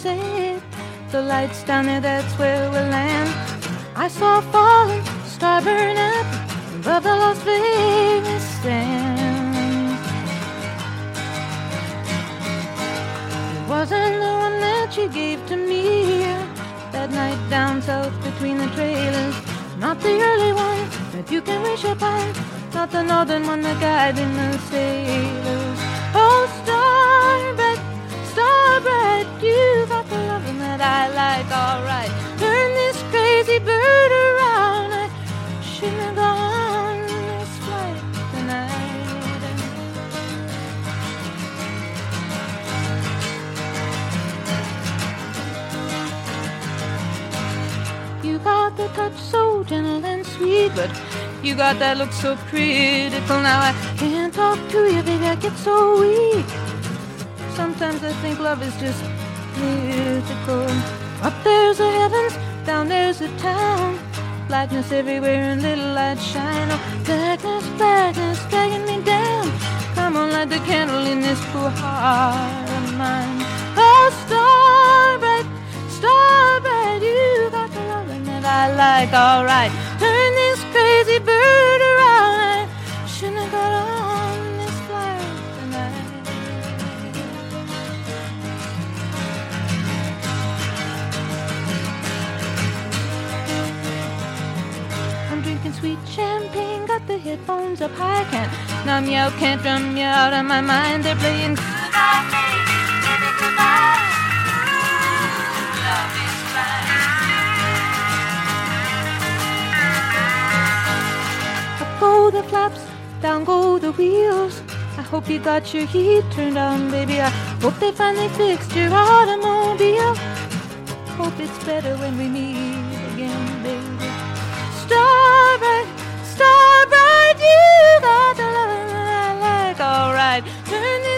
say it. The lights down there, that's where we'll land. I saw a falling star burn up above the Las Vegas sands. It wasn't the one that you gave to me that night down south between the trailers. Not the early one that you can wish upon, not the northern one that guided the sailors. Oh, star bright, you got the loving that I like, alright. Turn this crazy bird around, I shouldn't have gone this flight tonight. You got the touch so gentle and sweet, but you got that look so critical. Now I can't talk to you, baby, I get so weak. Sometimes I think love is just mythical. Up there's the heavens, down there's the town. Blackness everywhere and little lights shine. Oh, blackness dragging me down. Come on, light the candle in this poor heart of mine. Oh, star bright, you got the loving that I like, alright. Turn this crazy bird around, I shouldn't have got on this flight tonight. I'm drinking sweet champagne, got the headphones up high. Can't numb you out, can't drum you out of my mind. They're playing goodnight, baby, goodbye. Love is blind. Up go the flaps, down go the wheels. I hope you got your heat turned on, baby. I hope they finally fixed your automobile. Hope it's better when we meet again, baby. Star bright, you got the love that I like, alright. Turn